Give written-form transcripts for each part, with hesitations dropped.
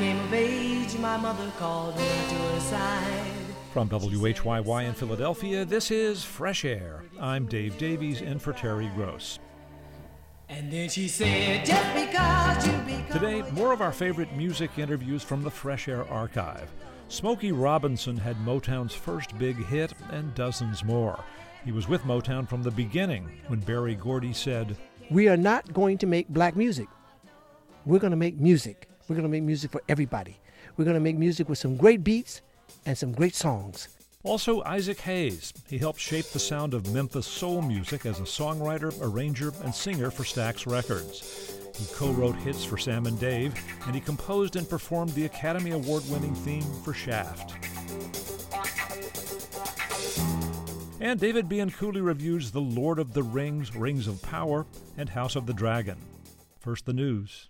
came of age, my mother called me to her side. From WHYY in Philadelphia, this is Fresh Air. I'm Dave Davies in for Terry Gross. And then she said, just because you become... Today, more of our favorite music interviews from the Fresh Air archive. Smokey Robinson had Motown's first big hit and dozens more. He was with Motown from the beginning when Berry Gordy said, "We are not going to make black music. We're going to make music. We're going to make music for everybody. We're going to make music with some great beats and some great songs." Also, Isaac Hayes. He helped shape the sound of Memphis soul music as a songwriter, arranger, and singer for Stax Records. He co-wrote hits for Sam and Dave, and he composed and performed the Academy Award-winning theme for Shaft. And David Bianculli reviews The Lord of the Rings, Rings of Power, and House of the Dragon. First, the news.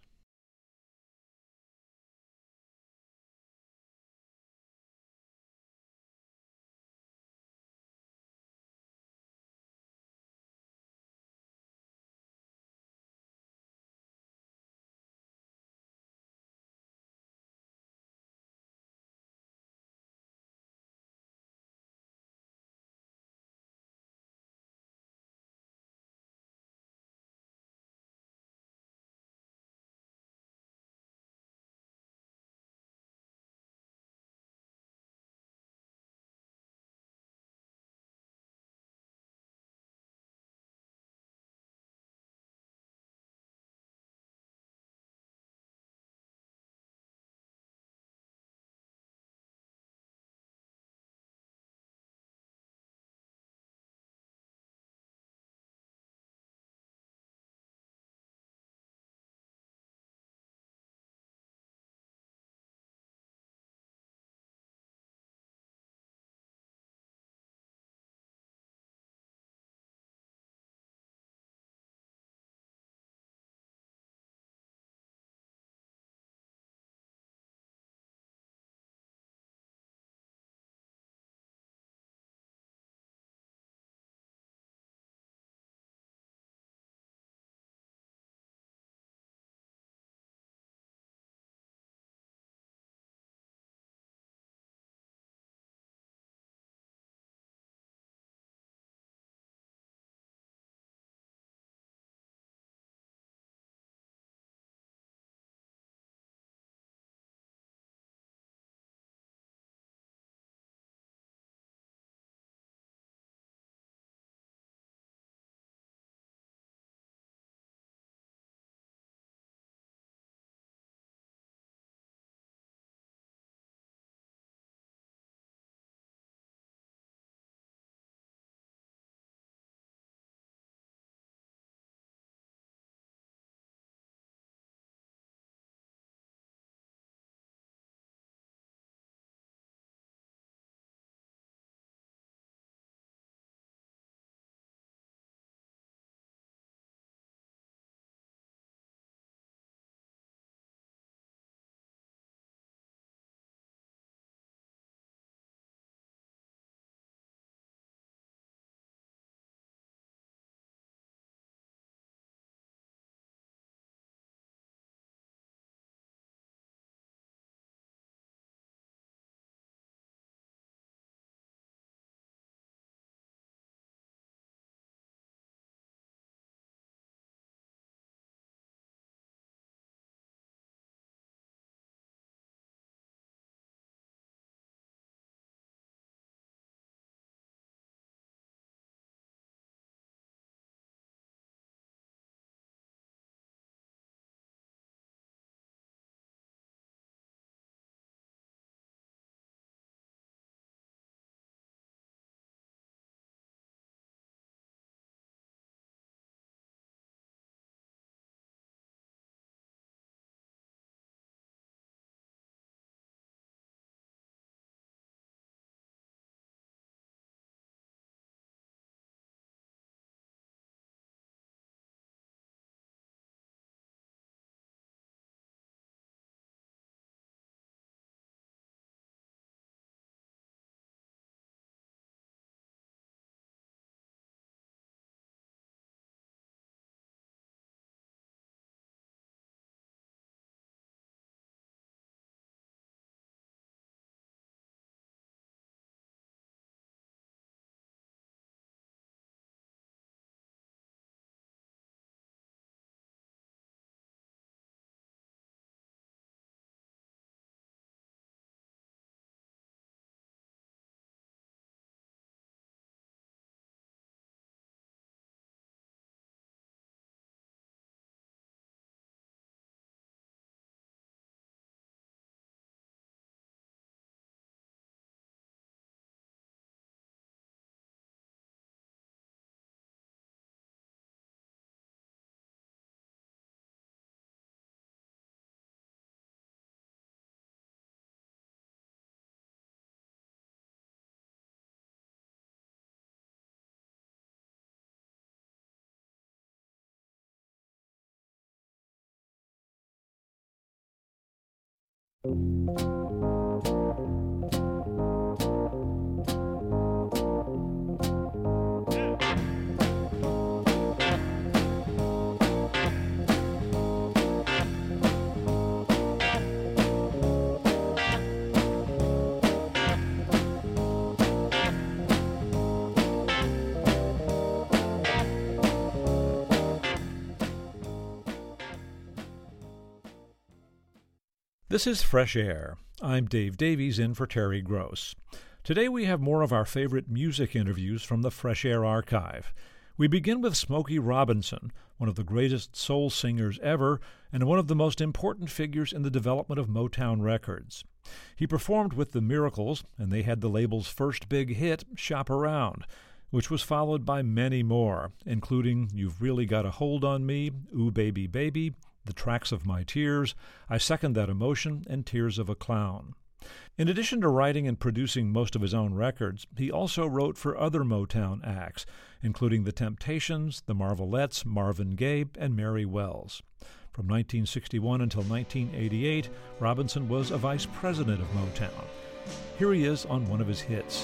This is Fresh Air. I'm Dave Davies in for Terry Gross. Today we have more of our favorite music interviews from the Fresh Air archive. We begin with Smokey Robinson, one of the greatest soul singers ever and one of the most important figures in the development of Motown Records. He performed with the Miracles, and they had the label's first big hit, Shop Around, which was followed by many more, including You've Really Got a Hold on Me, Ooh Baby Baby, The Tracks of My Tears, I Second That Emotion, and Tears of a Clown. In addition to writing and producing most of his own records, he also wrote for other Motown acts, including The Temptations, The Marvelettes, Marvin Gaye, and Mary Wells. From 1961 until 1988, Robinson was a vice president of Motown. Here he is on one of his hits.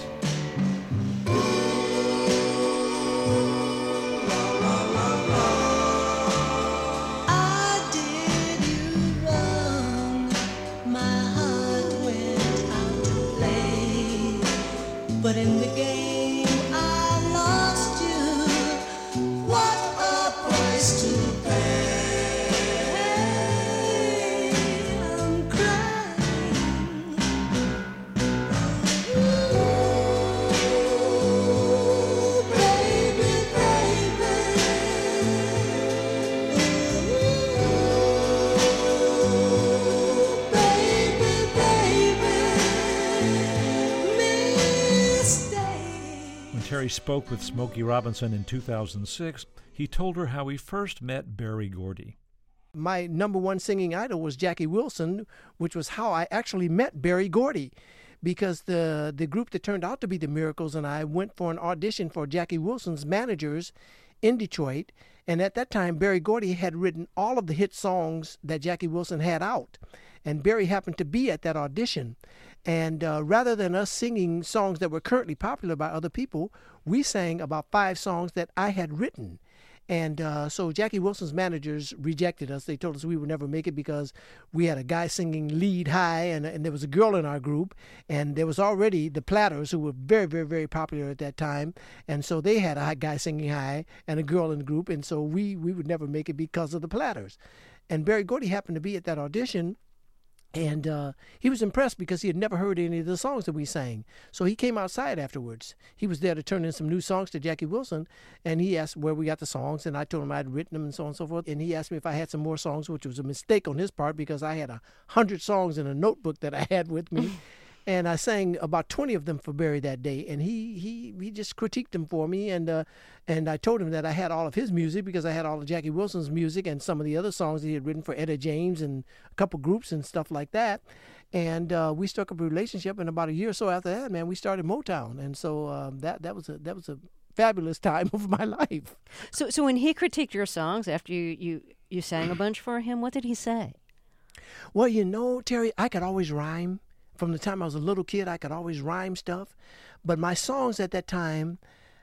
But in the game I lost you. What a price to pay. I'm crying. Ooh, baby, baby. Ooh, baby, baby. When Terry spoke with Smokey Robinson in 2006, he told her how he first met Berry Gordy. My number one singing idol was Jackie Wilson, which was how I actually met Berry Gordy, because the group that turned out to be the Miracles and I went for an audition for Jackie Wilson's managers in Detroit, and at that time Berry Gordy had written all of the hit songs that Jackie Wilson had out, and Berry happened to be at that audition. And rather than us singing songs that were currently popular by other people, we sang about 5 songs that I had written. And so Jackie Wilson's managers rejected us. They told us we would never make it because we had a guy singing lead high, and there was a girl in our group. And there was already the Platters, who were very, very, very popular at that time. And so they had a guy singing high and a girl in the group. And so we would never make it because of the Platters. And Berry Gordy happened to be at that audition. And he was impressed because he had never heard any of the songs that we sang. So he came outside afterwards. He was there to turn in some new songs to Jackie Wilson, and he asked where we got the songs, and I told him I'd written them and so on and so forth. And he asked me if I had some more songs, which was a mistake on his part because I had 100 songs in a notebook that I had with me. And I sang about 20 of them for Berry that day, and he just critiqued them for me, and I told him that I had all of his music because I had all of Jackie Wilson's music and some of the other songs that he had written for Etta James and a couple groups and stuff like that. And we struck up a relationship, and about a year or so after that, man, we started Motown, and so that was a fabulous time of my life. So when he critiqued your songs after you sang a bunch for him, what did he say? Well, you know, Terry, I could always rhyme. From the time I was a little kid, I could always rhyme stuff. But my songs at that time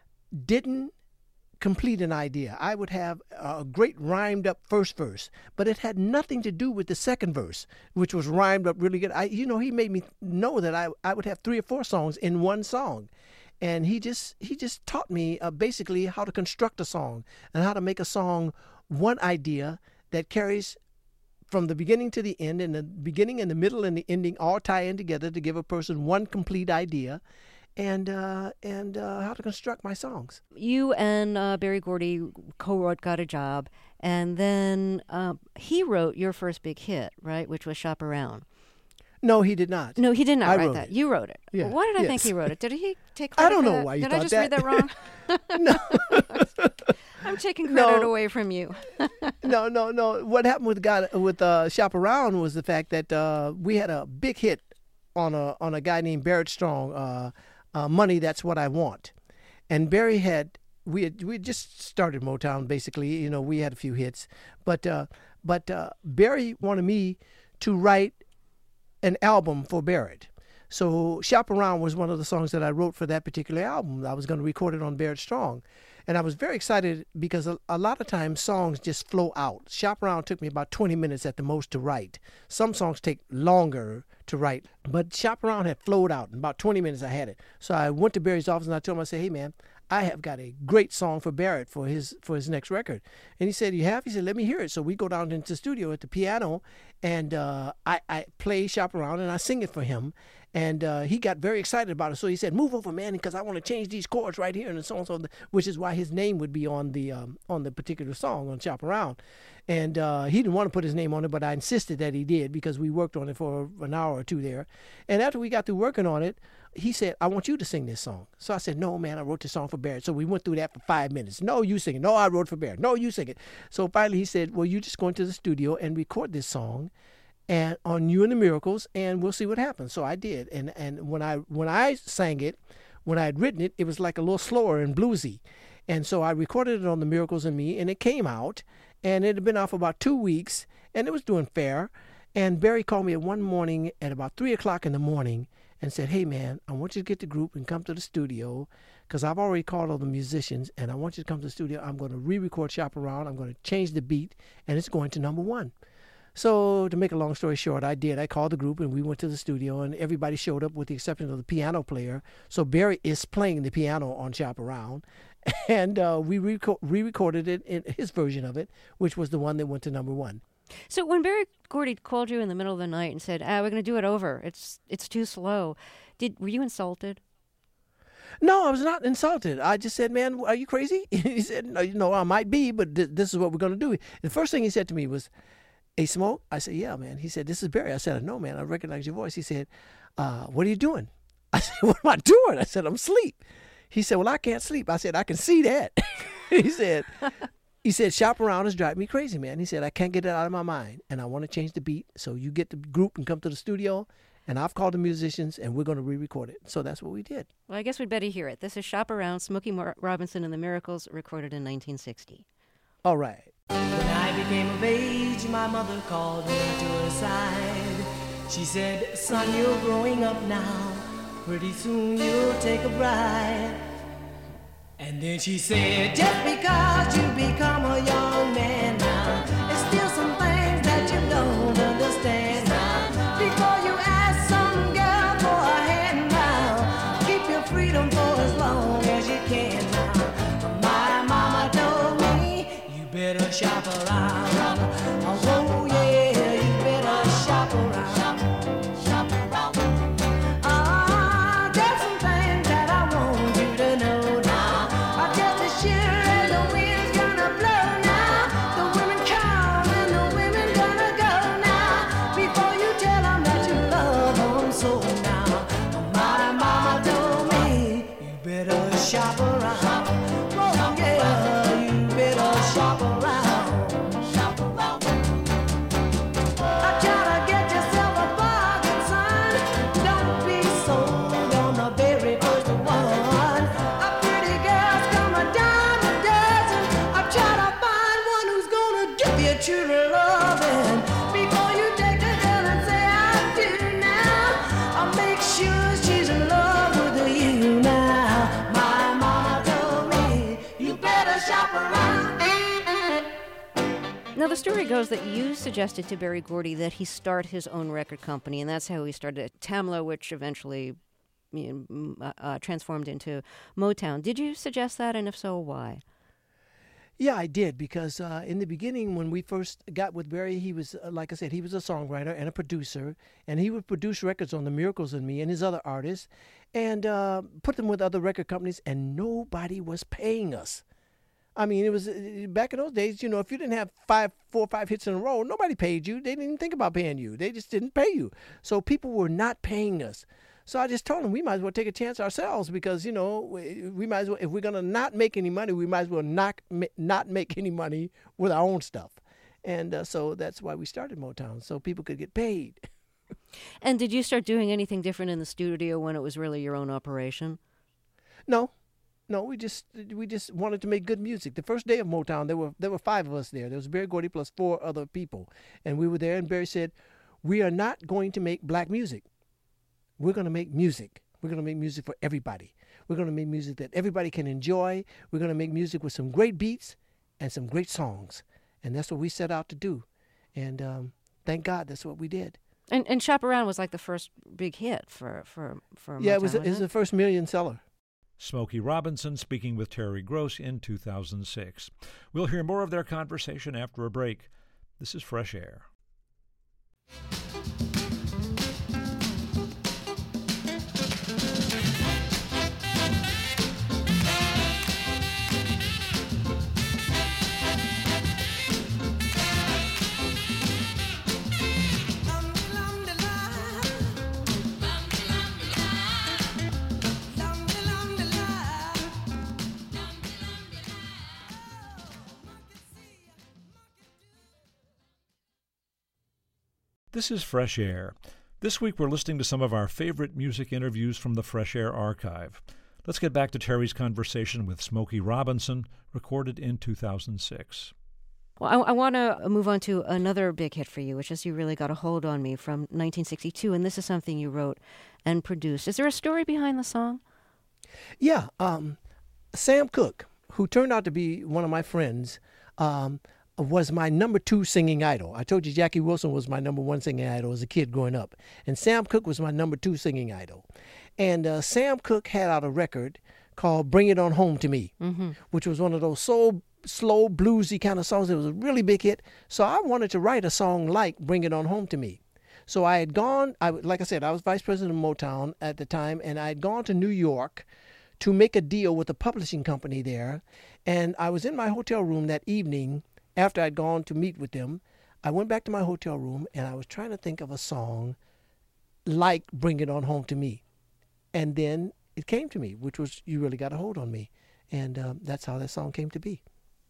didn't complete an idea. I would have a great rhymed up first verse, but it had nothing to do with the second verse, which was rhymed up really good. He made me know that I would have 3 or 4 songs in one song. And he just taught me basically how to construct a song and how to make a song one idea that carries from the beginning to the end, and the beginning and the middle and the ending all tie in together to give a person one complete idea, and how to construct my songs. You and Berry Gordy co-wrote "Got a Job," and then he wrote your first big hit, right, which was "Shop Around." No, he did not. No, he did not I write wrote that. it. You wrote it. Yeah. Why did I think Yes. he wrote it? Did he take credit I don't for know that? why you Did thought I just that. read that wrong? No. I'm taking credit No. away from you. No. What happened with Shop Around was the fact that we had a big hit on a guy named Barrett Strong, "Money That's What I Want," and Barry we had just started Motown basically. You know, we had a few hits, but Barry wanted me to write an album for Barrett. So Shop Around was one of the songs that I wrote for that particular album. I was going to record it on Barrett Strong. And I was very excited because a lot of times songs just flow out. Shop Around took me about 20 minutes at the most to write. Some songs take longer to write, but Shop Around had flowed out. In about 20 minutes I had it. So I went to Barry's office and I told him, I said, hey man, I have got a great song for Barrett for his next record. And he said, you have? He said, let me hear it. So we go down into the studio at the piano and I play Shop Around and I sing it for him. And he got very excited about it. So he said, move over, man, because I want to change these chords right here and so on, which is why his name would be on the particular song on Shop Around. And he didn't want to put his name on it, but I insisted that he did because we worked on it for an hour or two there. And after we got through working on it, he said, I want you to sing this song. So I said, no, man, I wrote this song for Barrett. So we went through that for 5 minutes. No, you sing it. No, I wrote it for Barrett. No, you sing it. So finally he said, well, you just go into the studio and record this song and on You and the Miracles, and we'll see what happens. So I did. And when I sang it, when I had written it, it was like a little slower and bluesy. And so I recorded it on The Miracles in Me, and it came out, and it had been out for about 2 weeks, and it was doing fair. And Barry called me at one morning at about 3 o'clock in the morning and said, hey, man, I want you to get the group and come to the studio because I've already called all the musicians, and I want you to come to the studio. I'm going to re-record Shop Around. I'm going to change the beat, and it's going to #1. So to make a long story short, I did. I called the group, and we went to the studio, and everybody showed up with the exception of the piano player. So Barry is playing the piano on Shop Around, and we re-recorded it in his version of it, which was the one that went to #1. So when Berry Gordy called you in the middle of the night and said, we're going to do it over, it's too slow, were you insulted? No, I was not insulted. I just said, man, are you crazy? He said, no, I might be, but this is what we're going to do. The first thing he said to me was, hey, Smoke? I said, yeah, man. He said, this is Barry. I said, no, man, I recognize your voice. He said, what are you doing? I said, what am I doing? I said, I'm asleep. He said, well, I can't sleep. I said, I can see that. He said, Shop Around is driving me crazy, man. He said, I can't get it out of my mind, and I want to change the beat. So you get the group and come to the studio, and I've called the musicians, and we're going to re-record it. So that's what we did. Well, I guess we'd better hear it. This is Shop Around, Smokey Robinson and the Miracles, recorded in 1960. All right. When I became of age, my mother called me to her side. She said, son, you're growing up now. Pretty soon you'll take a bride. And then she said, just because you become a young man now, there's still some things that you don't understand now. Before you ask some girl for a hand now, keep your freedom for as long as you can now. My mama told me, you better shop around. Oh yeah, you better shop around. Shop around. There's some things that I want you to know now. Just as sure as the wind's gonna blow now, the women come and the women gonna go now. Before you tell them that you love them so now. My mama told me, you better shop around. Oh yeah, you better shop around. Shop around. I try to get yourself a bargain, son. Don't be sold on the very first one. A pretty girl's come a dime a dozen. I try to find one who's gonna give you true loving. Before you take a girl and say I do now, I'll make sure she's in love with you now. My mama told me, you better shop around. Now, the story goes that you suggested to Berry Gordy that he start his own record company, and that's how he started Tamla, which eventually transformed into Motown. Did you suggest that, and if so, why? Yeah, I did, because in the beginning, when we first got with Barry, he was, like I said, he was a songwriter and a producer, and he would produce records on The Miracles and Me and his other artists, and put them with other record companies, and nobody was paying us. I mean, it was back in those days, you know, if you didn't have 4 or 5 hits in a row, nobody paid you. They didn't even think about paying you. They just didn't pay you. So people were not paying us. So I just told them we might as well take a chance ourselves because, you know, we might as well, if we're going to not make any money, we might as well not make any money with our own stuff. And so that's why we started Motown, so people could get paid. And did you start doing anything different in the studio when it was really your own operation? No, we just wanted to make good music. The first day of Motown, there were 5 of us there. There was Berry Gordy plus 4 other people, and we were there. And Barry said, we are not going to make black music. We're going to make music. We're going to make music for everybody. We're going to make music that everybody can enjoy. We're going to make music with some great beats and some great songs. And that's what we set out to do. And thank God that's what we did. And Shop Around was like the first big hit for Yeah, it was Motown, the first million seller. Smokey Robinson speaking with Terry Gross in 2006. We'll hear more of their conversation after a break. This is Fresh Air. This is Fresh Air. This week we're listening to some of our favorite music interviews from the Fresh Air archive. Let's get back to Terry's conversation with Smokey Robinson, recorded in 2006. Well, I want to move on to another big hit for you, which is You Really Got a Hold on Me from 1962, and this is something you wrote and produced. Is there a story behind the song? Yeah, Sam Cooke, who turned out to be one of my friends, was my number 2 singing idol. I told you Jackie Wilson was my number 1 singing idol as a kid growing up. And Sam Cooke was my number 2 singing idol. And Sam Cooke had out a record called Bring It On Home to Me, which was one of those slow, bluesy kind of songs. It was a really big hit. So I wanted to write a song like Bring It On Home to Me. So I had gone, like I said, I was vice president of Motown at the time, and I had gone to New York to make a deal with a publishing company there. And I was in my hotel room that evening after I'd gone to meet with them. I went back to my hotel room, and I was trying to think of a song like Bring It On Home to Me. And then it came to me, which was You Really Got a Hold on Me. And that's how that song came to be.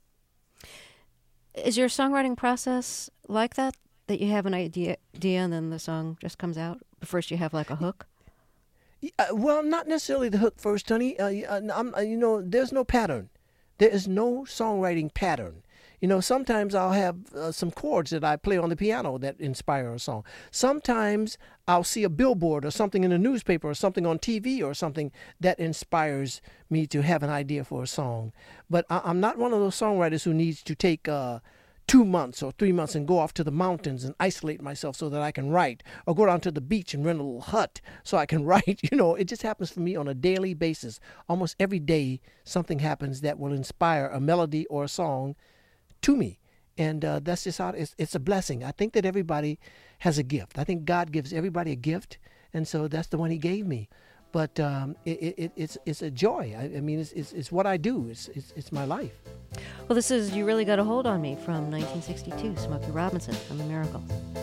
Is your songwriting process like that you have an idea and then the song just comes out? First you have like a hook? Well, not necessarily the hook first, honey. There's no pattern. There is no songwriting pattern. Sometimes I'll have some chords that I play on the piano that inspire a song. Sometimes I'll see a billboard or something in the newspaper or something on TV or something that inspires me to have an idea for a song. But I'm not one of those songwriters who needs to take 2 months or 3 months and go off to the mountains and isolate myself so that I can write, or go down to the beach and rent a little hut so I can write. It just happens for me on a daily basis. Almost every day something happens that will inspire a melody or a song to me. And that's just how it's a blessing. I think that everybody has a gift. I think God gives everybody a gift, and so that's the one he gave me. But it's a joy. I mean, it's what I do. It's my life. Well, this is You Really Got a Hold on Me from 1962, Smokey Robinson from The Miracles.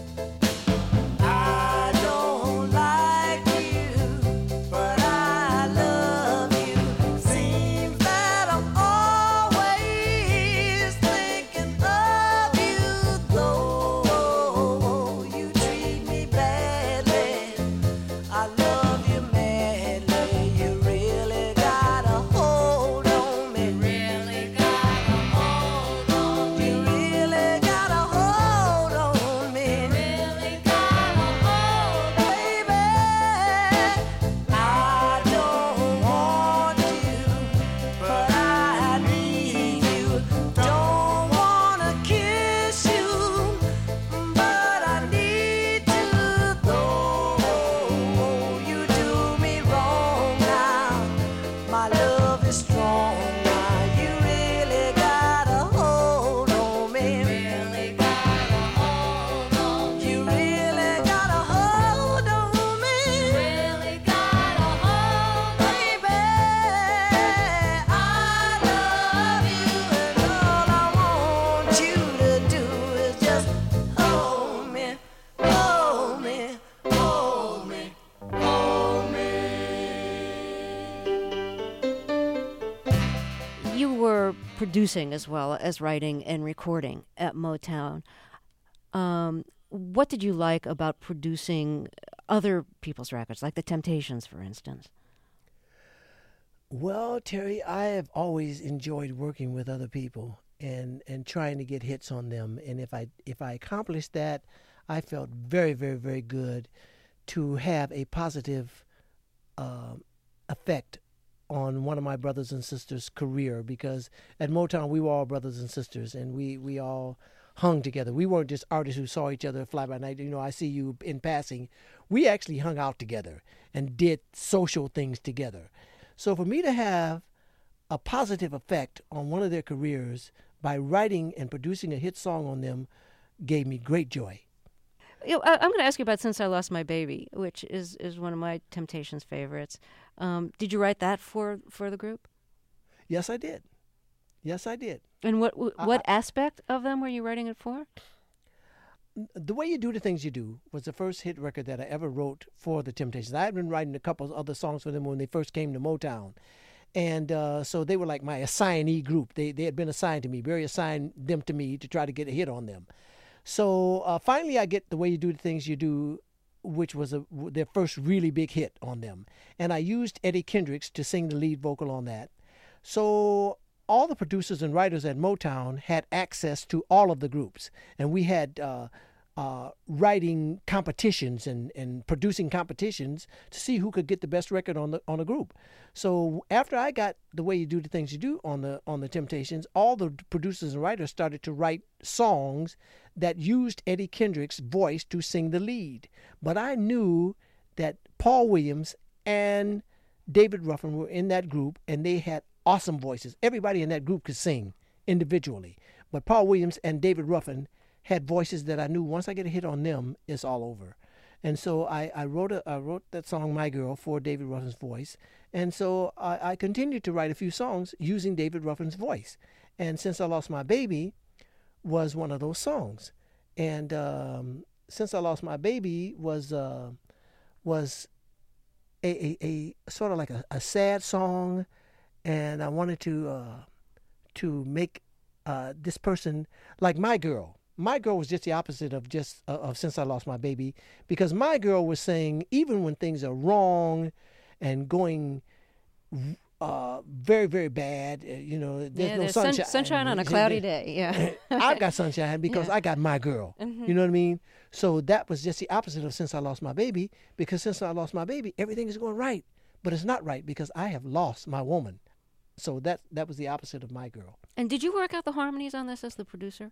I don't like you, but I love you. Seems that I'm always thinking of you, though you treat me badly. I love you madly. You really got a hold on me. Really got a hold on me. You really got a hold on me. Really got a hold on me. Baby, I don't want you, but I need you. Don't wanna kiss you, but I need to, though you do me wrong now. My love is strong now. You really got a hold on me. Really got a hold on me. You really got a hold on me. Really got a hold on me. Baby, I love you, and all I want you to do is just hold me, hold me, hold me, hold me. You were producing as well as writing and recording at Motown. What did you like about producing other people's records, like the Temptations, for instance? Well, Terry, I have always enjoyed working with other people and trying to get hits on them. And if I accomplish that, I felt very, very, very good to have a positive effect on one of my brothers and sisters' career, because at Motown we were all brothers and sisters, and we all hung together. We weren't just artists who saw each other fly by night. You know, I see you in passing. We actually hung out together and did social things together. So for me to have a positive effect on one of their careers by writing and producing a hit song on them gave me great joy. You know, I'm going to ask you about "Since I Lost My Baby," which is one of my Temptations favorites. Did you write that for the group? Yes, I did. Yes, I did. And what aspect of them were you writing it for? The Way You Do the Things You Do was the first hit record that I ever wrote for the Temptations. I had been writing a couple of other songs for them when they first came to Motown. And so they were like my assignee group. They had been assigned to me. Barry assigned them to me to try to get a hit on them. So finally I get The Way You Do the Things You Do, which was their first really big hit on them. And I used Eddie Kendricks to sing the lead vocal on that. So all the producers and writers at Motown had access to all of the groups. And we had writing competitions and producing competitions to see who could get the best record on a group. So after I got The Way You Do the Things You Do on the Temptations, all the producers and writers started to write songs that used Eddie Kendricks' voice to sing the lead. But I knew that Paul Williams and David Ruffin were in that group, and they had awesome voices. Everybody in that group could sing individually, but Paul Williams and David Ruffin had voices that I knew once I get a hit on them, it's all over. And so I wrote that song, My Girl, for David Ruffin's voice. And so I continued to write a few songs using David Ruffin's voice. And Since I Lost My Baby was one of those songs. And Since I Lost My Baby was a sort of like a sad song. And I wanted to make this person like My Girl. My Girl was just the opposite of Since I Lost My Baby, because My Girl was saying even when things are wrong and going very, very bad, there's no sunshine. Sunshine on a cloudy day, yeah. I've got sunshine because I got my girl. Mm-hmm. You know what I mean? So that was just the opposite of Since I Lost My Baby, because Since I Lost My Baby, everything is going right. But it's not right because I have lost my woman. So that was the opposite of My Girl. And did you work out the harmonies on this as the producer?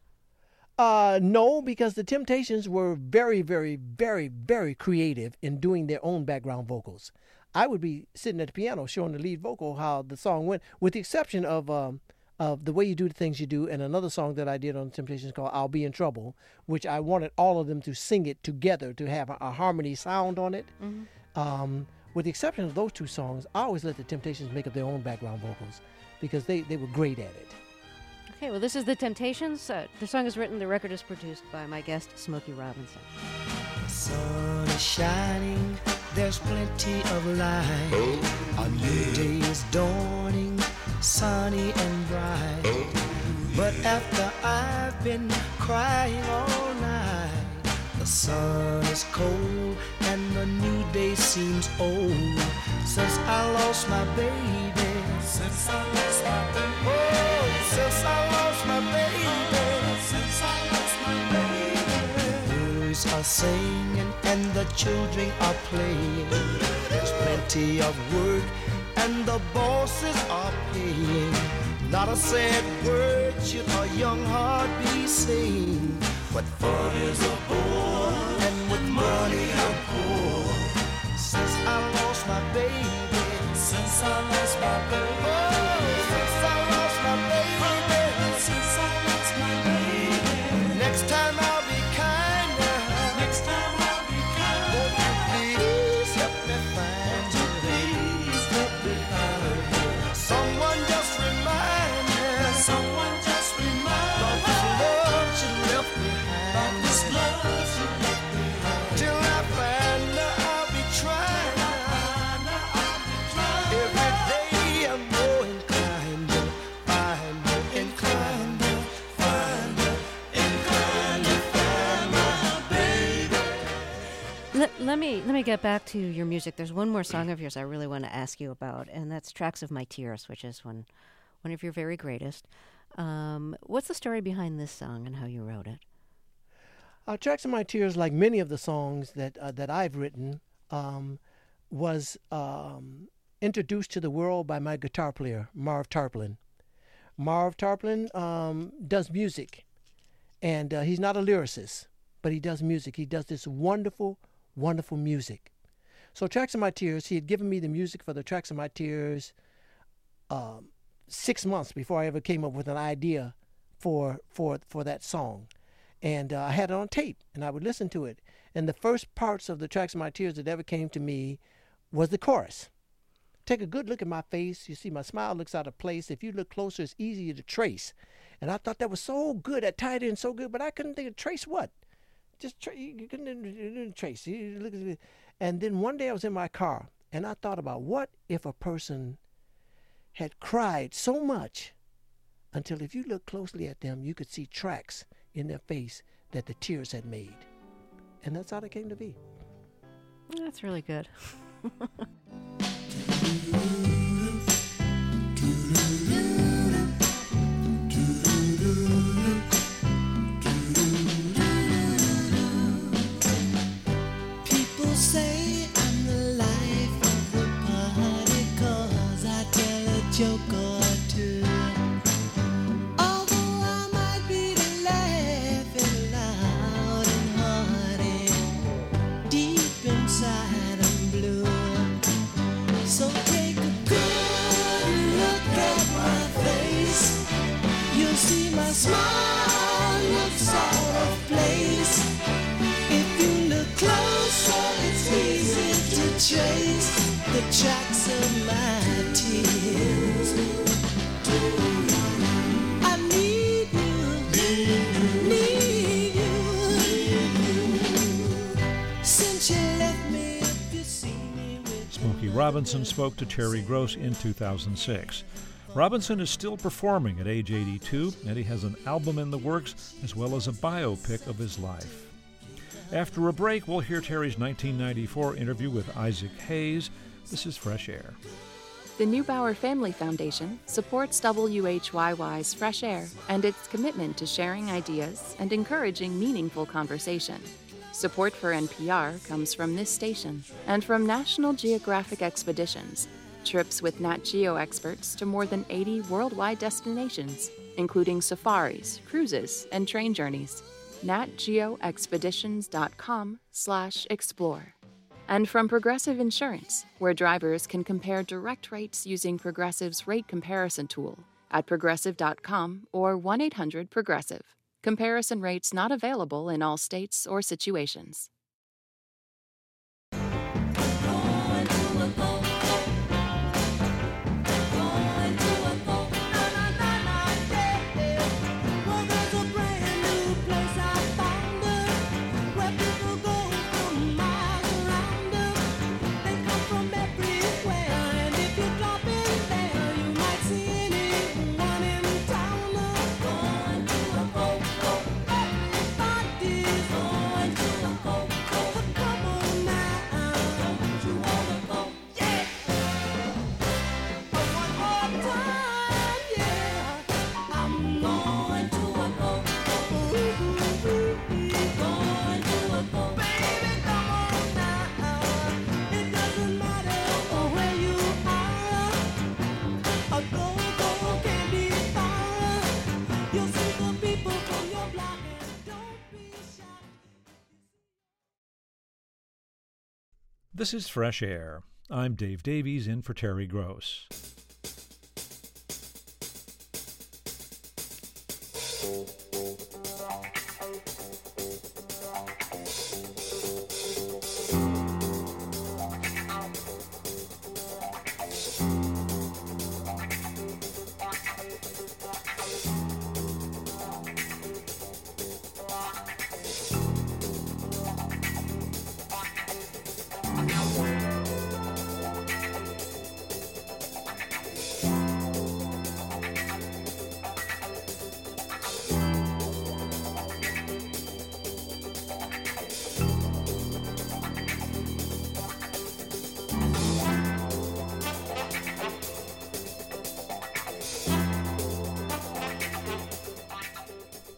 No, because the Temptations were very, very, very, very creative in doing their own background vocals. I would be sitting at the piano showing the lead vocal how the song went, with the exception of The Way You Do the Things You Do and another song that I did on the Temptations called I'll Be in Trouble, which I wanted all of them to sing it together to have a harmony sound on it. Mm-hmm. With the exception of those two songs, I always let the Temptations make up their own background vocals because they were great at it. Okay, well, this is The Temptations. The song is written, the record is produced by my guest, Smokey Robinson. The sun is shining, there's plenty of light. A new day is dawning, sunny and bright. But after I've been crying all night, the sun is cold and the new day seems old. Since I lost my baby, since I lost my baby, oh, since I lost my baby, since I lost my baby. The birds are singing and the children are playing. There's plenty of work and the bosses are paying. Not a sad word should a young heart be saying. But fun is a bore, and with money I'm poor. Since I lost my baby, since I lost my baby, oh, since I lost my baby, since I lost my baby. Next time I'll be kinder, next time I'll be kinder. Won't you please help me find her? Please help me find her. Someone just remind me, someone just remind me. Of this love she left behind. Of this love she left behind. Till I find her, I'll be trying. Every day I'm more inclined to find her, inclined to find her, inclined to find my baby. Let me get back to your music. There's one more song of yours I really want to ask you about, and that's Tracks of My Tears, which is one of your very greatest. What's the story behind this song and how you wrote it? Tracks of My Tears, like many of the songs that I've written, was introduced to the world by my guitar player, Marv Tarplin. Marv Tarplin does music, and he's not a lyricist, but he does music. He does this wonderful, wonderful music. So Tracks of My Tears, he had given me the music for the Tracks of My Tears 6 months before I ever came up with an idea for that song. And I had it on tape, and I would listen to it. And the first parts of the Tracks of My Tears that ever came to me was the chorus. Take a good look at my face. You see my smile looks out of place. If you look closer, it's easier to trace. And I thought that was so good. That tied in so good, but I couldn't think of trace what? You couldn't trace. And then one day I was in my car, and I thought about what if a person had cried so much until if you look closely at them, you could see tracks in their face that the tears had made. And that's how they came to be. That's really good. People say I'm the life of the party 'cause I tell a joke or two. Although I might be laughing loud and hearty, deep inside I'm blue. So take a good look at my face. You'll see my smile looks out of place. If you look closer, it's easy to trace the tracks of my tears. I need you. Since you left me, if you see me with Smokey Robinson spoke to Terry Gross in 2006. Robinson is still performing at age 82, and he has an album in the works as well as a biopic of his life. After a break, we'll hear Terry's 1994 interview with Isaac Hayes. This is Fresh Air. The Neubauer Family Foundation supports WHYY's Fresh Air and its commitment to sharing ideas and encouraging meaningful conversation. Support for NPR comes from this station and from National Geographic Expeditions, trips with Nat Geo experts to more than 80 worldwide destinations, including safaris, cruises, and train journeys. natgeoexpeditions.com/explore. And from Progressive Insurance, where drivers can compare direct rates using Progressive's rate comparison tool at progressive.com or 1-800-PROGRESSIVE. Comparison rates not available in all states or situations. This is Fresh Air. I'm Dave Davies in for Terry Gross.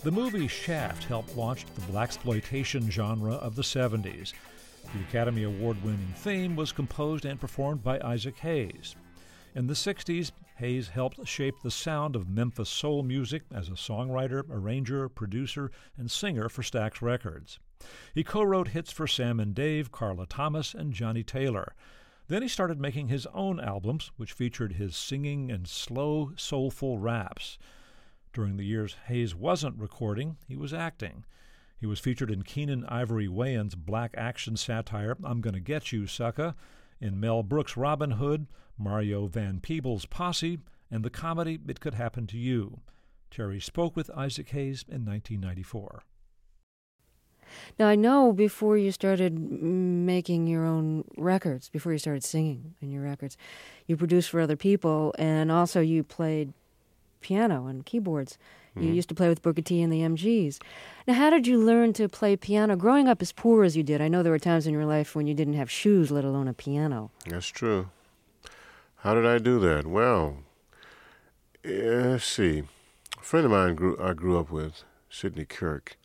The movie Shaft helped launch the blaxploitation genre of the 70s. The Academy Award-winning theme was composed and performed by Isaac Hayes. In the 60s, Hayes helped shape the sound of Memphis soul music as a songwriter, arranger, producer, and singer for Stax Records. He co-wrote hits for Sam and Dave, Carla Thomas, and Johnny Taylor. Then he started making his own albums, which featured his singing and slow, soulful raps. During the years Hayes wasn't recording, he was acting. He was featured in Keenan Ivory Wayans' black action satire, I'm Gonna Get You, Sucka, in Mel Brooks' Robin Hood, Mario Van Peebles' Posse, and the comedy It Could Happen to You. Terry spoke with Isaac Hayes in 1994. Now, I know before you started making your own records, before you started singing in your records, you produced for other people, and also you played piano and keyboards. You used to play with Booker T and the MGs. Now, how did you learn to play piano? Growing up as poor as you did, I know there were times in your life when you didn't have shoes, let alone a piano. That's true. How did I do that? Well, let's see. A friend of mine I grew up with, Sidney Kirk,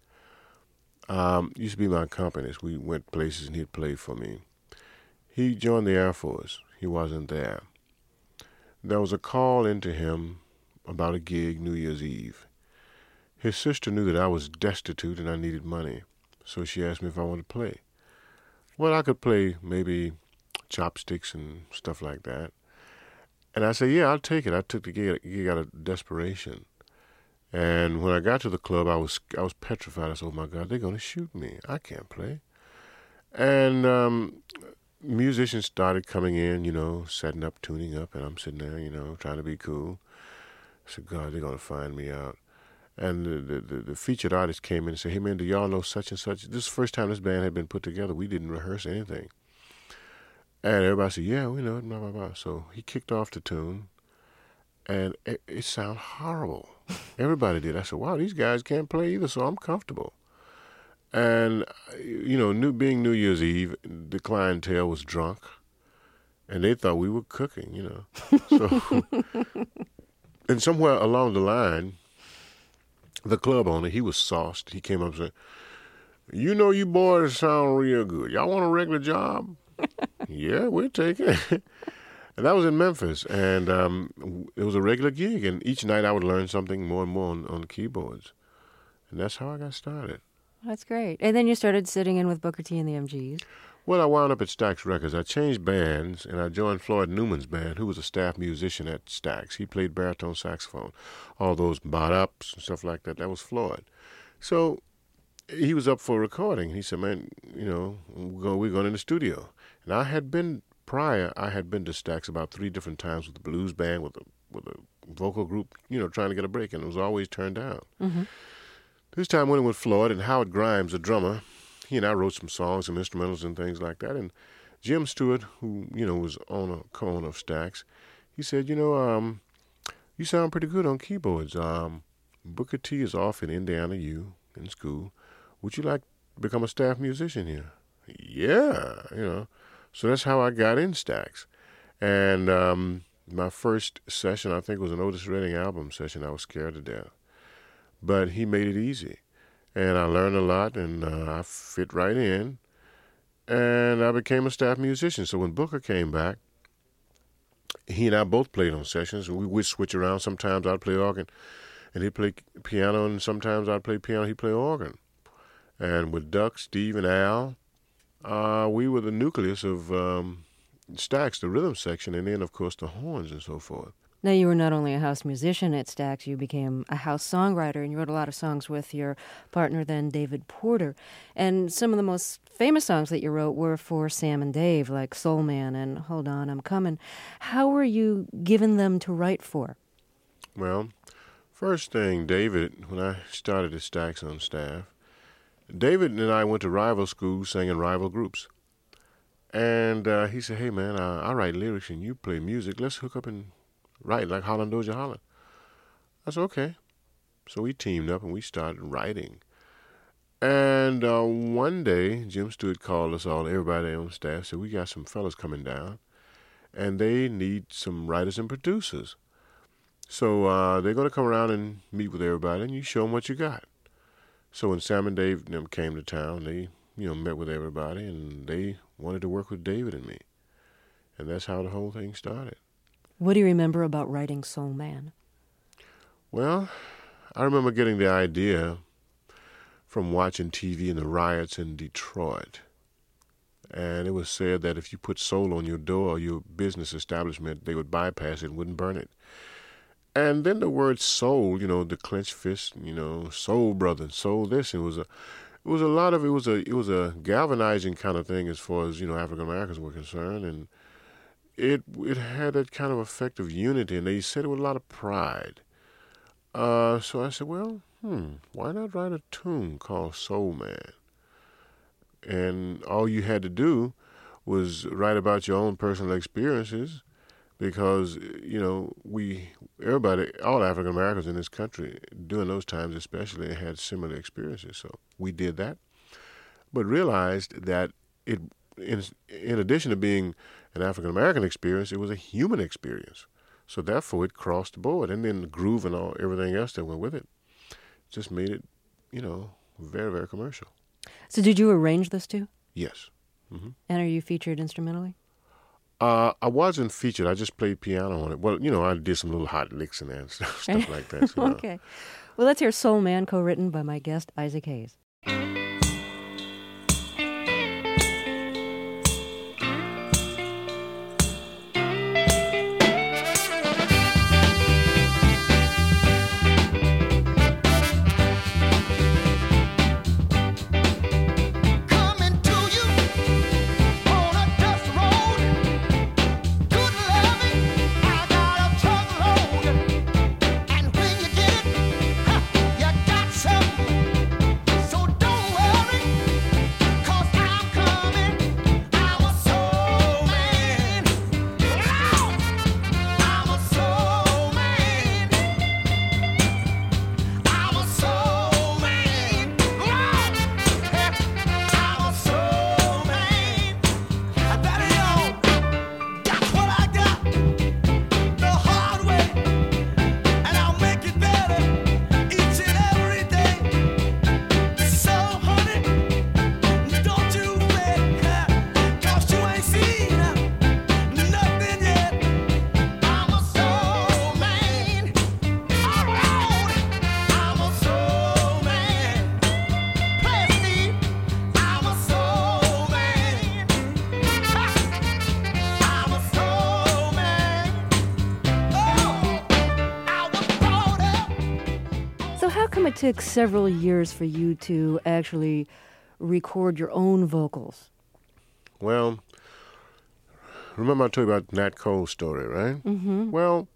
used to be my accompanist. We went places and he'd play for me. He joined the Air Force. He wasn't there. There was a call into him about a gig New Year's Eve. His sister knew that I was destitute and I needed money, so she asked me if I wanted to play. Well, I could play maybe chopsticks and stuff like that. And I said, yeah, I'll take it. I took the gig out of desperation. And when I got to the club, I was petrified. I said, oh, my God, they're going to shoot me. I can't play. And musicians started coming in, setting up, tuning up, and I'm sitting there, trying to be cool. I said, God, they're going to find me out. And the featured artist came in and said, hey, man, do y'all know such and such? This is the first time this band had been put together. We didn't rehearse anything. And everybody said, yeah, we know it, blah, blah, blah. So he kicked off the tune, and it sounded horrible. Everybody did. I said, wow, these guys can't play either, so I'm comfortable. And, being New Year's Eve, the clientele was drunk, and they thought we were cooking, So, and somewhere along the line, the club owner, he was sauced. He came up and said, you boys sound real good. Y'all want a regular job? Yeah, we'll take it. And that was in Memphis, and it was a regular gig, and each night I would learn something more and more on the keyboards. And that's how I got started. That's great. And then you started sitting in with Booker T and the MGs. Well, I wound up at Stax Records. I changed bands, and I joined Floyd Newman's band, who was a staff musician at Stax. He played baritone saxophone, all those bot-ups and stuff like that. That was Floyd. So he was up for recording. He said, man, we're going in the studio. And I had been to Stax about 3 different times with the blues band, with a vocal group, trying to get a break, and it was always turned down. Mm-hmm. This time I went in with Floyd and Howard Grimes, the drummer. He and I wrote some songs, some instrumentals and things like that. And Jim Stewart, who, was co-owner of Stax, he said, you sound pretty good on keyboards. Booker T is off in Indiana U in school. Would you like to become a staff musician here? Yeah, So that's how I got in Stax. And my first session, I think, was an Otis Redding album session. I was scared to death. But he made it easy. And I learned a lot, and I fit right in. And I became a staff musician. So when Booker came back, he and I both played on sessions. We would switch around. Sometimes I'd play organ, and he'd play piano, and sometimes I'd play piano, he'd play organ. And with Duck, Steve, and Al, we were the nucleus of Stax, the rhythm section, and then, of course, the horns and so forth. Now, you were not only a house musician at Stax, you became a house songwriter, and you wrote a lot of songs with your partner then, David Porter. And some of the most famous songs that you wrote were for Sam and Dave, like Soul Man and Hold On, I'm Coming. How were you given them to write for? Well, first thing, David, when I started at Stax on staff, David and I went to rival schools singing rival groups. And he said, hey, man, I write lyrics and you play music. Let's hook up and write like Holland Dozier Holland. I said, okay. So we teamed up and we started writing. And one day, Jim Stewart called us all, everybody on staff, said, we got some fellas coming down, and they need some writers and producers. So they're going to come around and meet with everybody, and you show them what you got. So when Sam and Dave them came to town, they met with everybody, and they wanted to work with David and me, and that's how the whole thing started. What do you remember about writing Soul Man? Well, I remember getting the idea from watching TV and the riots in Detroit. And it was said that if you put soul on your door or your business establishment, they would bypass it and wouldn't burn it. And then the word soul, the clenched fist, soul brother, soul this. It was a galvanizing kind of thing as far as, African Americans were concerned. And it had that kind of effect of unity, and they said it with a lot of pride. So I said, well, why not write a tune called Soul Man? And all you had to do was write about your own personal experiences, because, everybody, all African Americans in this country, during those times especially, had similar experiences. So we did that, but realized that in addition to being an African American experience, it was a human experience. So therefore, it crossed the board, and then the groove and everything else that went with it just made it, very, very commercial. So did you arrange this too? Yes. Mm-hmm. And are you featured instrumentally? I wasn't featured. I just played piano on it. Well, I did some little hot licks in there and stuff like that. So, Okay. Well, let's hear Soul Man, co-written by my guest, Isaac Hayes. Coming to you on a dust road. Good loving, I got a truckload. And when you get it, you got something. So don't worry, 'cause I'm coming. I'm a soul man. I'm a soul man. I'm a soul man. I'm a soul man. Daddy, that's what I got the hard way, and I'll make it better each and every day. So, honey, don't you fret, 'cause you ain't seen nothing yet. I'm a soul man. All right, I'm a soul man. Play Steve. I'm a soul man. I'm a soul man. Oh, I was brought up. So how come it took several years for you to actually record your own vocals? Well, remember I told you about Nat Cole's story, right? Mm-hmm. Well,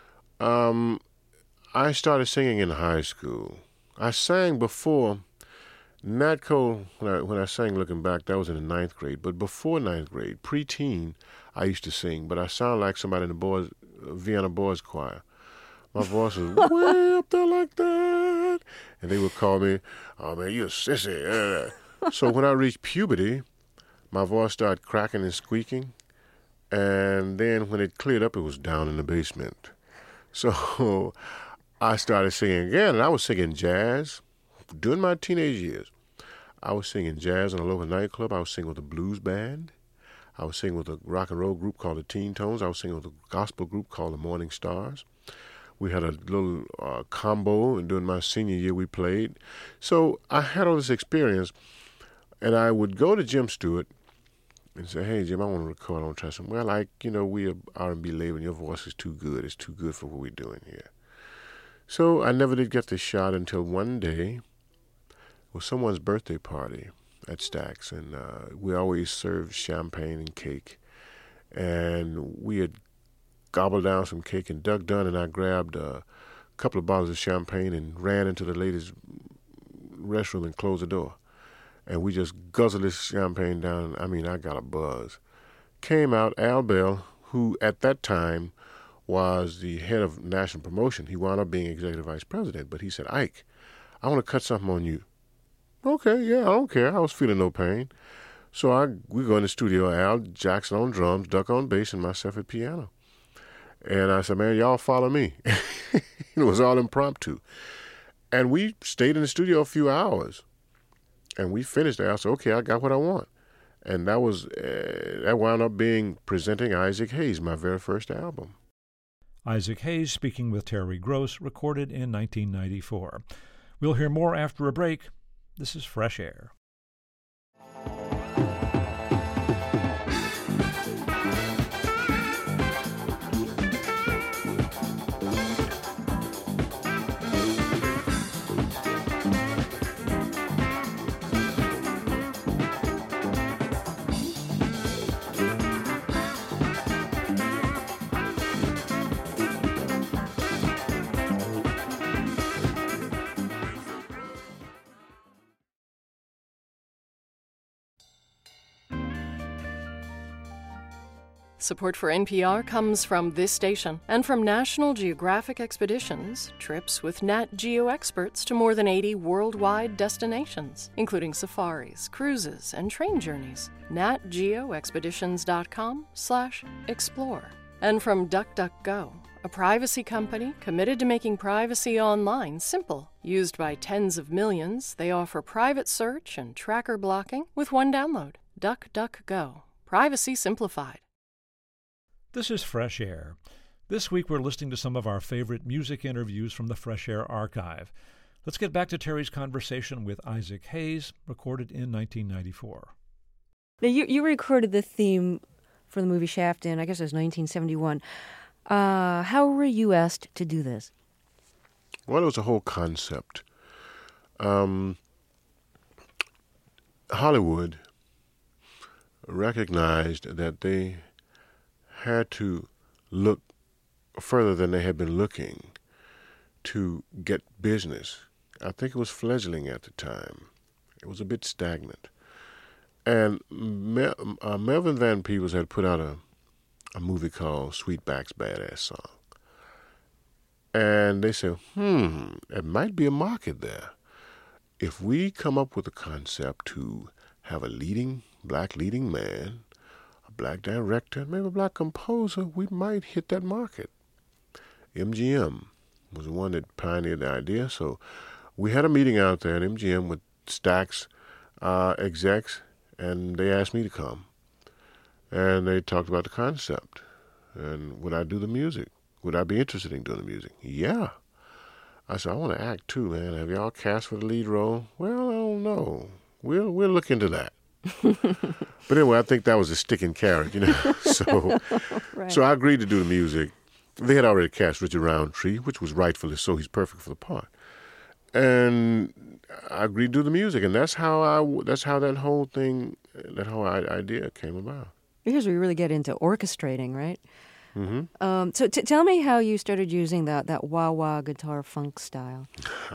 I started singing in high school. I sang before Nat Cole. When I sang, looking back, that was in the 9th grade. But before 9th grade, pre-teen, I used to sing. But I sounded like somebody in the Vienna Boys Choir. My voice was way up there like that, and they would call me, "Oh man, you a sissy." So when I reached puberty, my voice started cracking and squeaking, and then when it cleared up, it was down in the basement. So I started singing again, and I was singing jazz during my teenage years. I was singing jazz in a local nightclub. I was singing with a blues band. I was singing with a rock and roll group called the Teen Tones. I was singing with a gospel group called the Morning Stars. We had a little combo, and during my senior year we played. So I had all this experience, and I would go to Jim Stewart and say, "Hey, Jim, I want to record. I want to try something." "Well, we are R&B label, and your voice is too good. It's too good for what we're doing here." So I never did get the shot until one day was someone's birthday party at Stax, and we always served champagne and cake. And we had gobbled down some cake, and Doug Dunn and I grabbed a couple of bottles of champagne and ran into the ladies' restroom and closed the door. And we just guzzled this champagne down. I mean, I got a buzz. Came out, Al Bell, who at that time was the head of national promotion. He wound up being executive vice president, but he said, "Ike, I want to cut something on you." "Okay, yeah, I don't care." I was feeling no pain. So we go in the studio, Al Jackson on drums, Duck on bass, and myself at piano. And I said, "Man, y'all follow me." It was all impromptu. And we stayed in the studio a few hours. And we finished there. I said, okay, I got what I want. And that wound up being Presenting Isaac Hayes, my very first album. Isaac Hayes speaking with Terry Gross, recorded in 1994. We'll hear more after a break. This is Fresh Air. Support for NPR comes from this station and from National Geographic Expeditions, trips with Nat Geo experts to more than 80 worldwide destinations, including safaris, cruises, and train journeys. natgeoexpeditions.com/explore. And from DuckDuckGo, a privacy company committed to making privacy online simple. Used by tens of millions, they offer private search and tracker blocking with one download. DuckDuckGo. Privacy simplified. This is Fresh Air. This week we're listening to some of our favorite music interviews from the Fresh Air archive. Let's get back to Terry's conversation with Isaac Hayes, recorded in 1994. Now, you recorded the theme for the movie Shaft in, I guess it was 1971. How were you asked to do this? Well, it was a whole concept. Hollywood recognized that they had to look further than they had been looking to get business. I think it was fledgling at the time. It was a bit stagnant. And Melvin Van Peebles had put out a movie called Sweetback's Badass Song. And they said, it might be a market there. If we come up with a concept to have a black leading man, black director, maybe a black composer, we might hit that market. MGM was the one that pioneered the idea. So we had a meeting out there at MGM with Stax execs, and they asked me to come. And they talked about the concept. And would I do the music? Would I be interested in doing the music? Yeah. I said, I want to act too, man. Have y'all cast for the lead role? Well, I don't know. We'll look into that. But anyway, I think that was a sticking carrot, So, Right. So I agreed to do the music. They had already cast Richard Roundtree, which was rightfully so. He's perfect for the part. And I agreed to do the music, and that's how that whole idea came about. Here's where we really get into orchestrating, right? Mm-hmm. So tell me how you started using that wah-wah guitar funk style.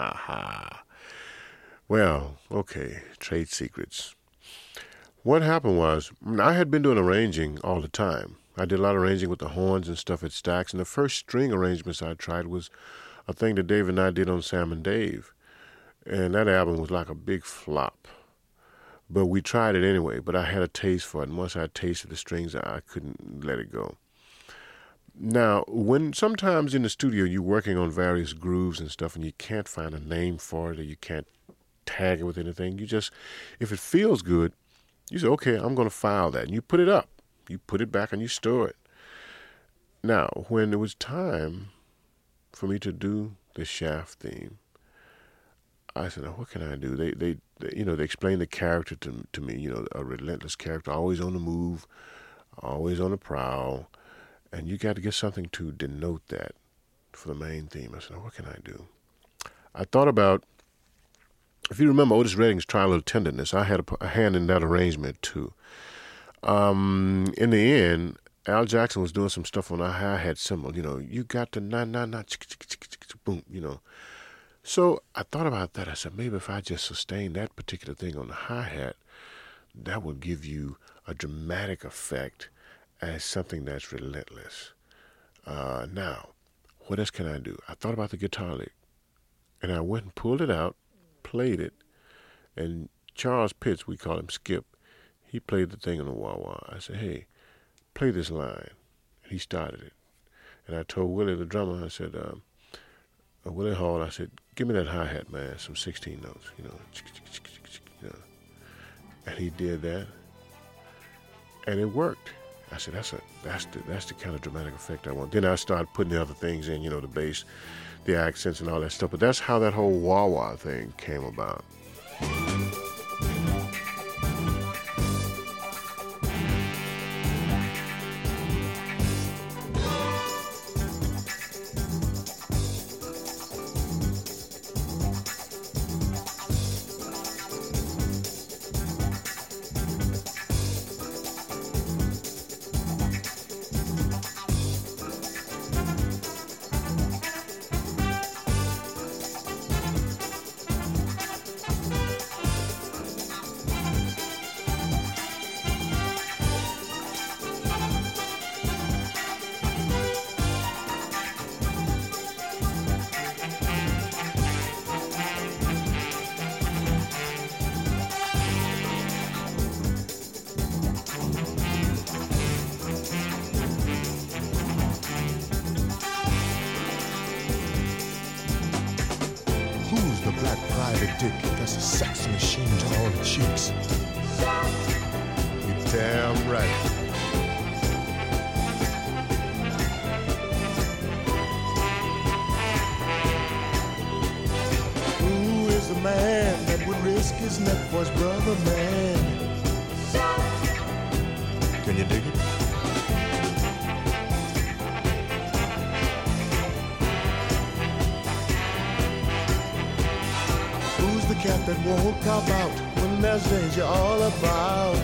Well, okay, trade secrets. What happened was, I had been doing arranging all the time. I did a lot of arranging with the horns and stuff at Stax, and the first string arrangements I tried was a thing that Dave and I did on Sam and Dave. And that album was like a big flop. But we tried it anyway, but I had a taste for it, and once I tasted the strings, I couldn't let it go. Now, when sometimes in the studio you're working on various grooves and stuff, and you can't find a name for it, or you can't tag it with anything, you just, if it feels good, you say, okay, I'm going to file that. And you put it up. You put it back and you store it. Now, when it was time for me to do the Shaft theme, I said, now, what can I do? They explained the character to me, a relentless character, always on the move, always on the prowl. And you got to get something to denote that for the main theme. I said, now, what can I do? I thought about, if you remember Otis Redding's Try a Little Tenderness, I had a hand in that arrangement too. In the end, Al Jackson was doing some stuff on a hi-hat cymbal. You got the na-na-na, boom, So I thought about that. I said, maybe if I just sustain that particular thing on the hi-hat, that would give you a dramatic effect as something that's relentless. Now, what else can I do? I thought about the guitar lick, and I went and pulled it out, played it, and Charles Pitts, we call him Skip, he played the thing on the wah-wah. I said, hey, play this line. And he started it. And I told Willie, the drummer, I said, Willie Hall. I said, "Give me that hi-hat, man, some 16 notes, you know." And he did that, and it worked. I said, that's the kind of dramatic effect I want. Then I started putting the other things in, you know, the bass, the accents and all that stuff. But that's how that whole wah-wah thing came about. dick, that's a sex machine to all the chicks. You're damn right. Who is the man that would risk his neck for his brother, man? Can you dig it? Who's the cat that won't cop out when there's danger all about?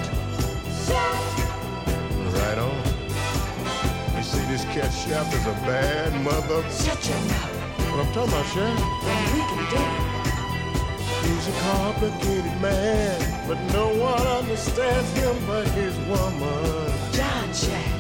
Right on. You see, this cat Shaft is a bad mother. Shut your mouth. What I'm talking about, Shaft? Then we can do it. He's a complicated man, but no one understands him but his woman. John Shaft.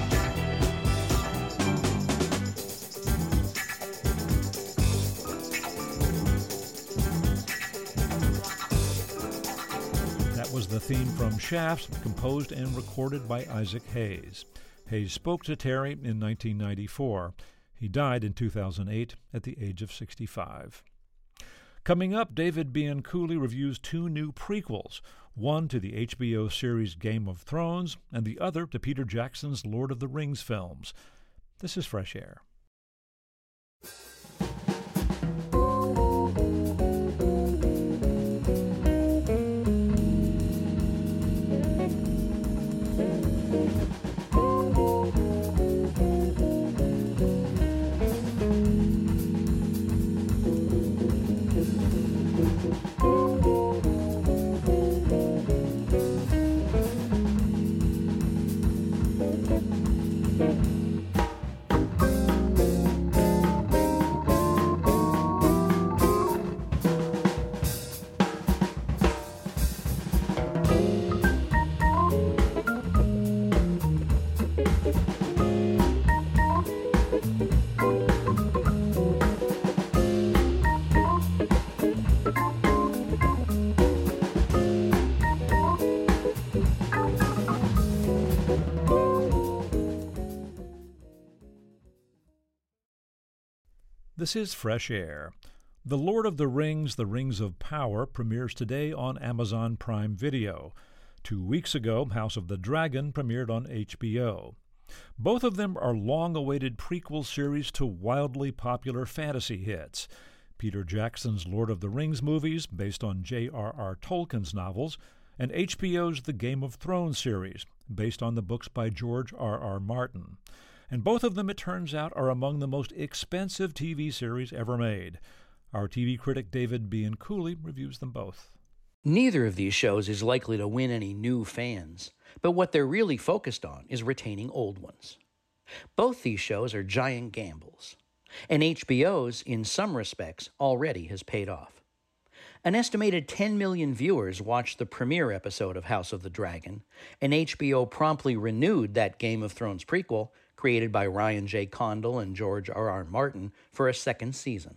That was the theme from Shaft, composed and recorded by Isaac Hayes. Hayes spoke to Terry in 1994. He died in 2008 at the age of 65. Coming up, David Bianculli reviews two new prequels, one to the HBO series Game of Thrones and the other to Peter Jackson's Lord of the Rings films. This is Fresh Air. This is Fresh Air. The Lord of the Rings, The Rings of Power premieres today on Amazon Prime Video. 2 weeks ago, House of the Dragon premiered on HBO. Both of them are long-awaited prequel series to wildly popular fantasy hits. Peter Jackson's Lord of the Rings movies, based on J.R.R. Tolkien's novels, and HBO's The Game of Thrones series, based on the books by George R.R. Martin. And both of them, it turns out, are among the most expensive TV series ever made. Our TV critic David Bianculli reviews them both. Neither of these shows is likely to win any new fans, but what they're really focused on is retaining old ones. Both these shows are giant gambles, and HBO's, in some respects, already has paid off. An estimated 10 million viewers watched the premiere episode of House of the Dragon, and HBO promptly renewed that Game of Thrones prequel, created by Ryan J. Condal and George R.R. Martin, for a second season.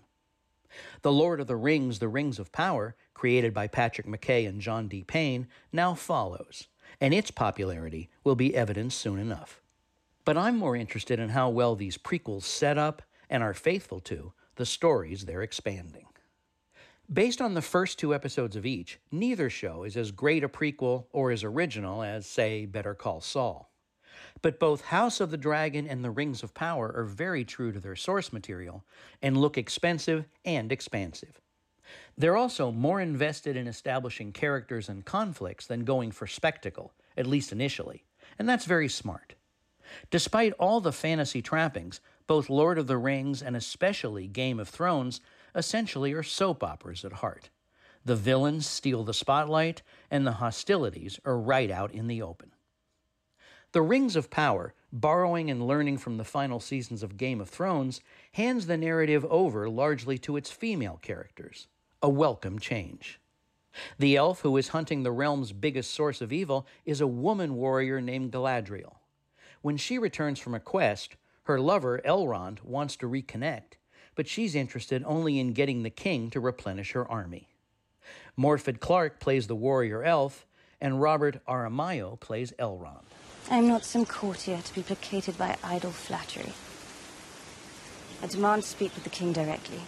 The Lord of the Rings, The Rings of Power, created by Patrick McKay and John D. Payne, now follows, and its popularity will be evident soon enough. But I'm more interested in how well these prequels set up and are faithful to the stories they're expanding. Based on the first 2 episodes of each, neither show is as great a prequel or as original as, say, Better Call Saul. But both House of the Dragon and The Rings of Power are very true to their source material and look expensive and expansive. They're also more invested in establishing characters and conflicts than going for spectacle, at least initially, and that's very smart. Despite all the fantasy trappings, both Lord of the Rings and especially Game of Thrones essentially are soap operas at heart. The villains steal the spotlight, and the hostilities are right out in the open. The Rings of Power, borrowing and learning from the final seasons of Game of Thrones, hands the narrative over largely to its female characters, a welcome change. The elf who is hunting the realm's biggest source of evil is a woman warrior named Galadriel. When she returns from a quest, her lover, Elrond, wants to reconnect, but she's interested only in getting the king to replenish her army. Morfydd Clark plays the warrior elf, and Robert Aramayo plays Elrond. I am not some courtier to be placated by idle flattery. I demand to speak with the king directly.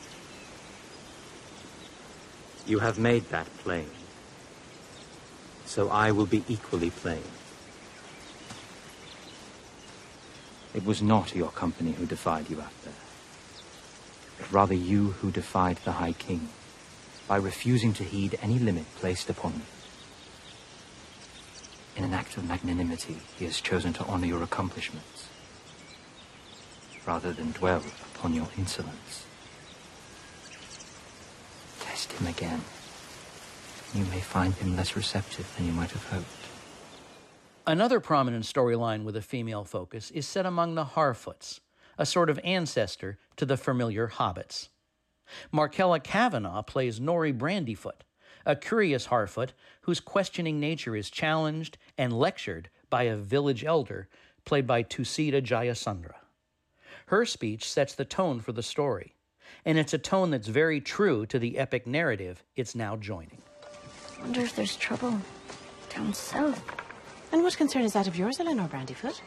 You have made that plain. So I will be equally plain. It was not your company who defied you out there, but rather you who defied the High King by refusing to heed any limit placed upon you. In an act of magnanimity, he has chosen to honor your accomplishments, rather than dwell upon your insolence. Test him again. You may find him less receptive than you might have hoped. Another prominent storyline with a female focus is set among the Harfoots, a sort of ancestor to the familiar hobbits. Markella Cavanaugh plays Nori Brandyfoot, a curious Harfoot whose questioning nature is challenged and lectured by a village elder played by Tusita Jayasundra. Her speech sets the tone for the story, and it's a tone that's very true to the epic narrative it's now joining. I wonder if there's trouble down south. And what concern is that of yours, Eleanor Brandyfoot?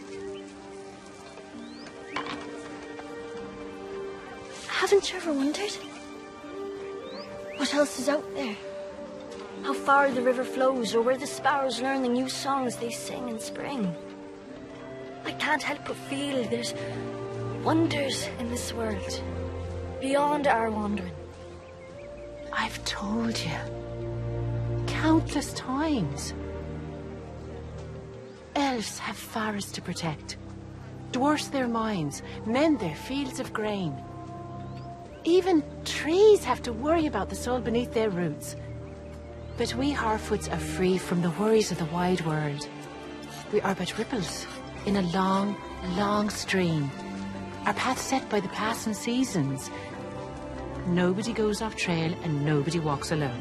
Haven't you ever wondered? What else is out there? How far the river flows, or where the sparrows learn the new songs they sing in spring. I can't help but feel there's wonders in this world, beyond our wandering. I've told you countless times. Elves have forests to protect, dwarfs their mines, mend their fields of grain. Even trees have to worry about the soil beneath their roots. But we Harfoots are free from the worries of the wide world. We are but ripples in a long, long stream. Our path set by the passing seasons. Nobody goes off trail and nobody walks alone.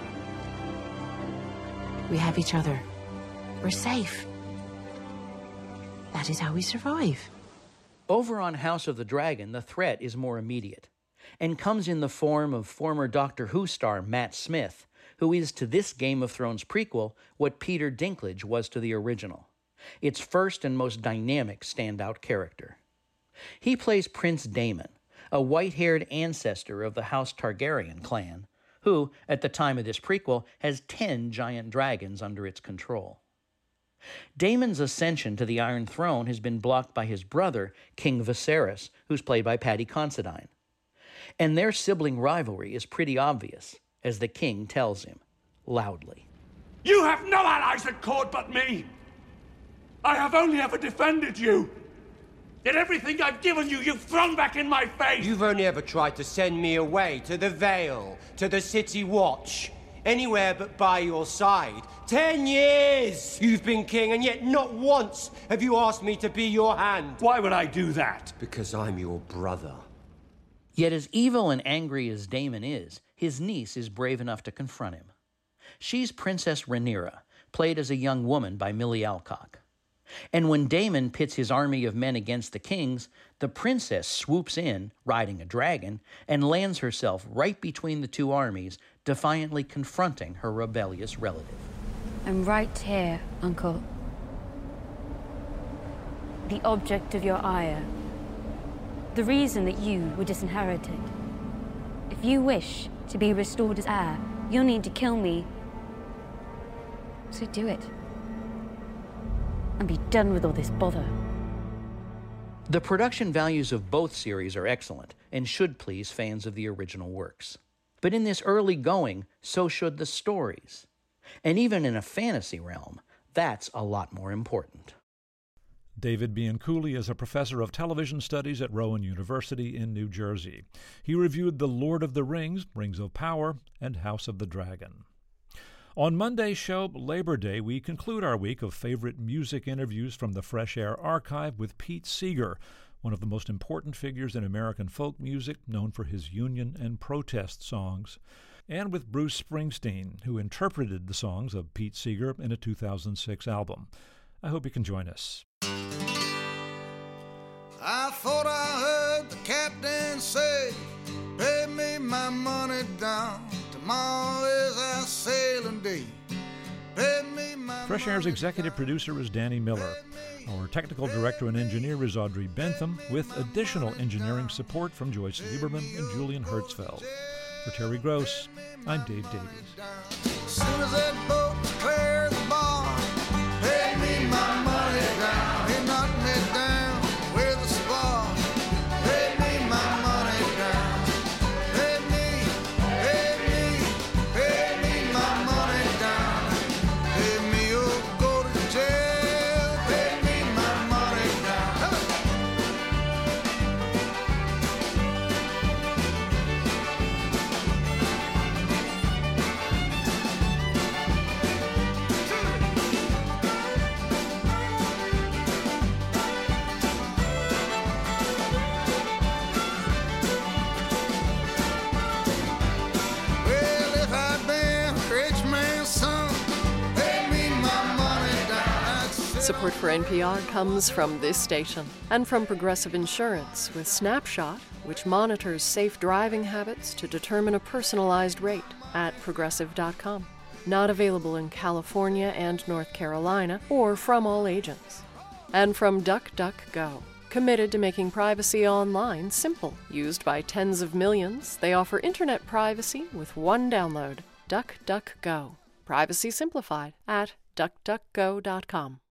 We have each other. We're safe. That is how we survive. Over on House of the Dragon, the threat is more immediate, and comes in the form of former Doctor Who star Matt Smith, who is to this Game of Thrones prequel what Peter Dinklage was to the original, its first and most dynamic standout character. He plays Prince Daemon, a white-haired ancestor of the House Targaryen clan, who, at the time of this prequel, has 10 giant dragons under its control. Daemon's ascension to the Iron Throne has been blocked by his brother, King Viserys, who's played by Paddy Considine. And their sibling rivalry is pretty obvious, as the king tells him, loudly. You have no allies at court but me! I have only ever defended you! Yet everything I've given you, you've thrown back in my face! You've only ever tried to send me away to the Vale, to the City Watch. Anywhere but by your side. 10 years you've been king, and yet not once have you asked me to be your hand. Why would I do that? Because I'm your brother. Yet as evil and angry as Daemon is, his niece is brave enough to confront him. She's Princess Rhaenyra, played as a young woman by Millie Alcock. And when Daemon pits his army of men against the king's, the princess swoops in, riding a dragon, and lands herself right between the two armies, defiantly confronting her rebellious relative. I'm right here, Uncle. The object of your ire. the reason that you were disinherited. If you wish to be restored as heir, you'll need to kill me. So do it. And be done with all this bother. The production values of both series are excellent and should please fans of the original works. But in this early going, so should the stories. And even in a fantasy realm, that's a lot more important. David Bianculli is a professor of television studies at Rowan University in New Jersey. He reviewed The Lord of the Rings, Rings of Power, and House of the Dragon. On Monday's show, Labor Day, we conclude our week of favorite music interviews from the Fresh Air Archive with Pete Seeger, one of the most important figures in American folk music, known for his union and protest songs, and with Bruce Springsteen, who interpreted the songs of Pete Seeger in a 2006 album. I hope you can join us. I thought I heard the captain say, pay me my money down. Tomorrow is our sailing day. Pay me my Fresh Air's executive producer is Danny Miller. Our technical director and engineer is Audrey Bentham, with additional engineering support from Joyce Lieberman and Julian Hertzfeld. For Terry Gross, I'm Dave Davies. As soon as that boat clears the bar, pay me my money down. He knocked me down with a spar. Pay me my money down. Pay me my money down. Pay me or go to jail. Pay me my money down. Well, if I'd been a rich man's son, pay me my money down. I'd sit Support for NPR comes from this station and from Progressive Insurance with Snapshot, which monitors safe driving habits to determine a personalized rate at Progressive.com. Not available in California and North Carolina or from all agents. And from DuckDuckGo, committed to making privacy online simple. Used by tens of millions, they offer internet privacy with one download. DuckDuckGo. Privacy simplified at DuckDuckGo.com.